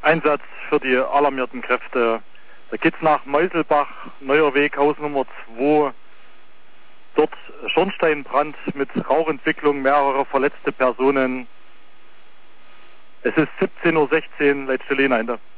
Einsatz für die alarmierten Kräfte. Da geht's nach Meuselbach, Neuer Weg, Haus Nummer 2. Dort Schornsteinbrand mit Rauchentwicklung, mehrere verletzte Personen. Es ist 17:16 Uhr, Leitstelle hinein.